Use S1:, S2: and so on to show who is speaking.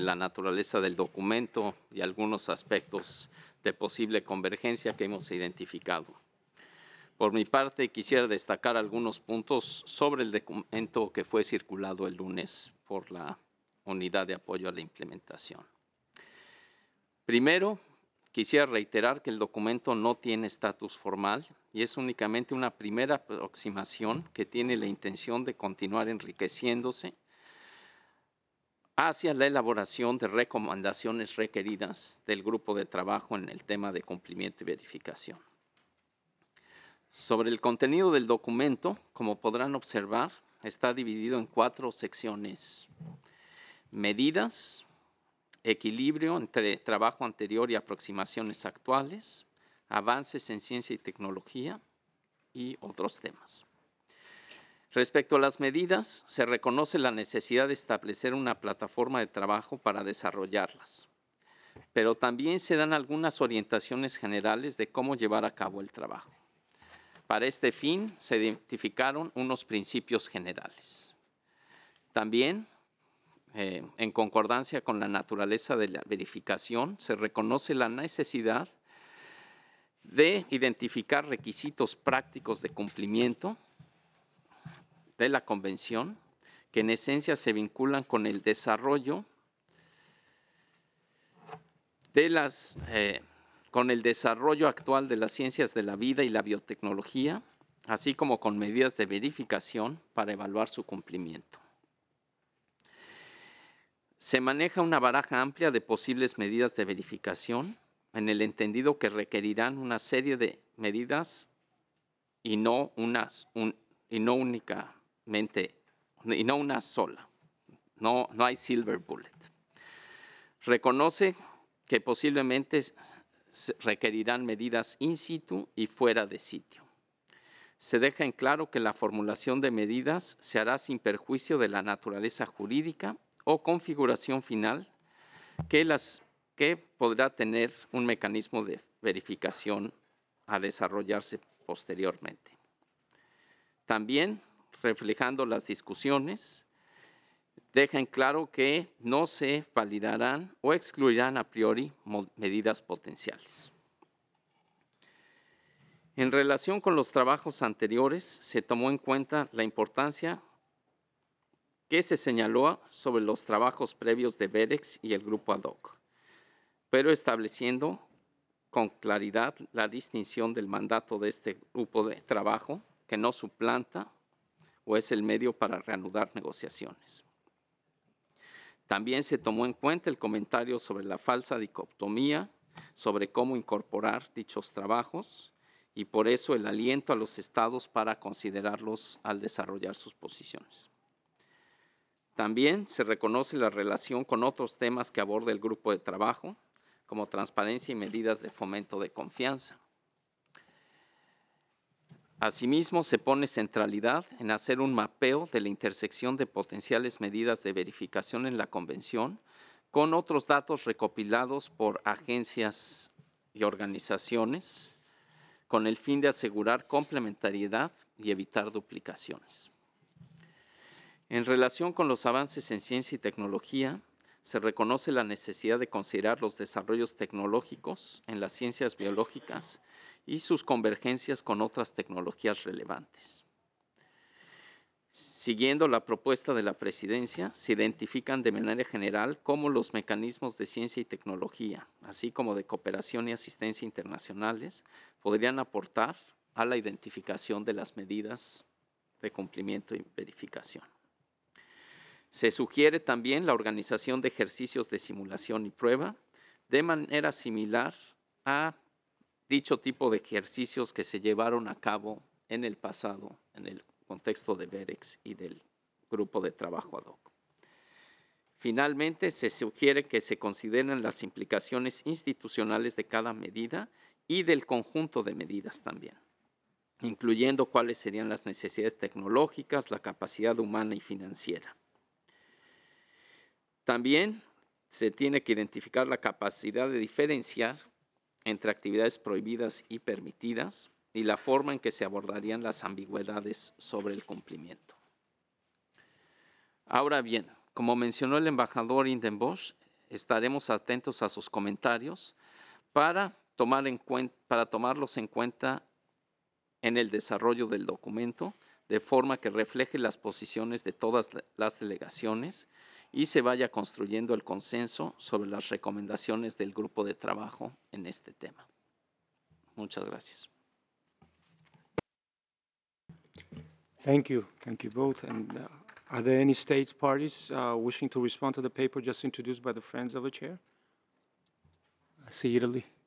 S1: la naturaleza del documento y algunos aspectos de posible convergencia que hemos identificado. Por mi parte, quisiera destacar algunos puntos sobre el documento que fue circulado el lunes por la Unidad de Apoyo a la Implementación. Primero, quisiera reiterar que el documento no tiene estatus formal y es únicamente una primera aproximación que tiene la intención de continuar enriqueciéndose hacia la elaboración de recomendaciones requeridas del grupo de trabajo en el tema de cumplimiento y verificación. Sobre el contenido del documento, como podrán observar, está dividido en 4 secciones: medidas, equilibrio entre trabajo anterior y aproximaciones actuales, avances en ciencia y tecnología y otros temas. Respecto a las medidas, se reconoce la necesidad de establecer una plataforma de trabajo para desarrollarlas, pero también se dan algunas orientaciones generales de cómo llevar a cabo el trabajo. Para este fin, se identificaron unos principios generales. También, en concordancia con la naturaleza de la verificación, se reconoce la necesidad de identificar requisitos prácticos de cumplimiento de la Convención, que en esencia se vinculan con el desarrollo actual de las ciencias de la vida y la biotecnología, así como con medidas de verificación para evaluar su cumplimiento. Se maneja una baraja amplia de posibles medidas de verificación, en el entendido que requerirán una serie de medidas y no una sola. No hay silver bullet. Reconoce que posiblemente requerirán medidas in situ y fuera de sitio. Se deja en claro que la formulación de medidas se hará sin perjuicio de la naturaleza jurídica o configuración final que podrá tener un mecanismo de verificación a desarrollarse posteriormente. También, reflejando las discusiones, deja en claro que no se validarán o excluirán a priori medidas potenciales. En relación con los trabajos anteriores, se tomó en cuenta la importancia que se señaló sobre los trabajos previos de VEREX y el grupo ad hoc, pero estableciendo con claridad la distinción del mandato de este grupo de trabajo, que no suplanta o es el medio para reanudar negociaciones. También se tomó en cuenta el comentario sobre la falsa dicotomía, sobre cómo incorporar dichos trabajos y por eso el aliento a los estados para considerarlos al desarrollar sus posiciones. También se reconoce la relación con otros temas que aborda el grupo de trabajo, como transparencia y medidas de fomento de confianza. Asimismo, se pone centralidad en hacer un mapeo de la intersección de potenciales medidas de verificación en la Convención con otros datos recopilados por agencias y organizaciones con el fin de asegurar complementariedad y evitar duplicaciones. En relación con los avances en ciencia y tecnología, se reconoce la necesidad de considerar los desarrollos tecnológicos en las ciencias biológicas y sus convergencias con otras tecnologías relevantes. Siguiendo la propuesta de la Presidencia, se identifican de manera general cómo los mecanismos de ciencia y tecnología, así como de cooperación y asistencia internacionales, podrían aportar a la identificación de las medidas de cumplimiento y verificación. Se sugiere también la organización de ejercicios de simulación y prueba de manera similar a dicho tipo de ejercicios que se llevaron a cabo en el pasado en el contexto de VEREX y del grupo de trabajo ad hoc. Finalmente, se sugiere que se consideren las implicaciones institucionales de cada medida y del conjunto de medidas también, incluyendo cuáles serían las necesidades tecnológicas, la capacidad humana y financiera. También se tiene que identificar la capacidad de diferenciar entre actividades prohibidas y permitidas y la forma en que se abordarían las ambigüedades sobre el cumplimiento. Ahora bien, como mencionó el embajador Indenbosch, estaremos atentos a sus comentarios para tomarlos en cuenta en el desarrollo del documento, de forma que refleje las posiciones de todas las delegaciones y se vaya construyendo el consenso sobre las recomendaciones del grupo de trabajo en este tema. Muchas gracias.
S2: Thank you both. And are there any states parties wishing to respond to the paper just introduced by the friends of the chair? I see Italy.